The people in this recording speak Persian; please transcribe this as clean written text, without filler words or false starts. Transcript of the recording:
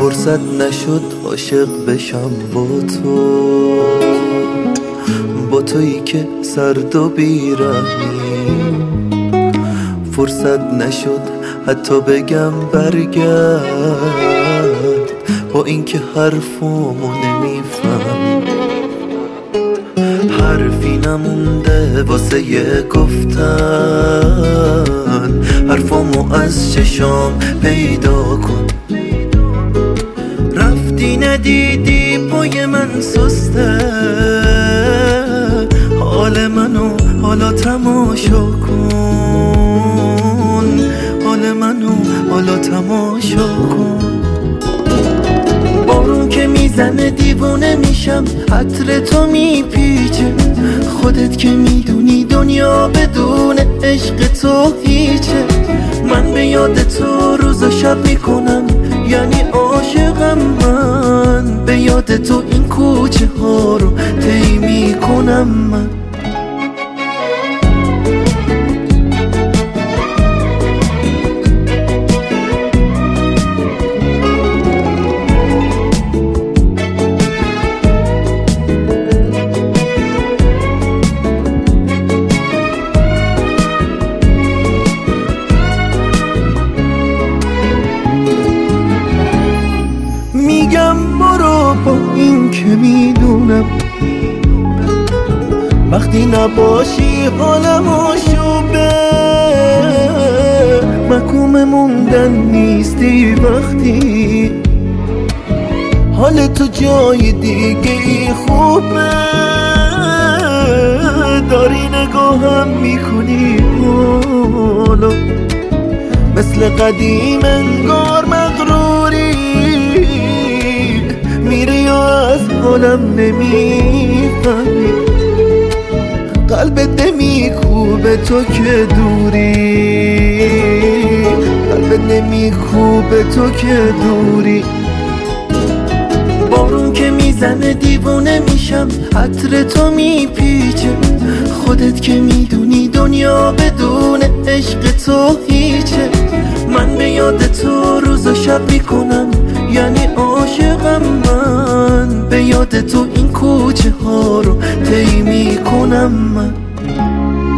فرصت نشد عاشق بشم با تویی که سرد و بیرحمی. فرصت نشد حتی بگم برگرد، با اینکه حرفامو نمیفهمی. حرفی نمونده واسه گفتن، حرفامو از چشام پیدا کن. رفتی ندیدی پای من سسته، حال منو حالا تماشا کن، حال منو حالا تماشا کن. بارون که میزنه دیوونه میشم، عطر تو میپیچه. خودت که میدونی دنیا بدون عشق تو هیچه. من به یاد تو روز و شب میکنم، یعنی عاشقم. من به یاد تو این کوچه ها رو طی میکنم. من میگم برو با این که میدونم وقتی نباشی حالم آشوبه. محکوم موندن نیستی وقتی حال تو جای دیگه ای خوبه. داری نگاهم میکنی حالا مثل قدیم انگار مغروری. میری یا از حالم نمیفهمی، قلبت نمیکوبه تو که دوری، قلبت نمیکوبه تو که دوری. بارون که میزنه دیوونه میشم، عطر تو میپیچه. خودت که میدونی دنیا بدون عشق تو هیچه. من به یاد تو روز و شب میکنم، یعنی عاشقم. من به یاد تو این کوچه ها رو طی میکنم. من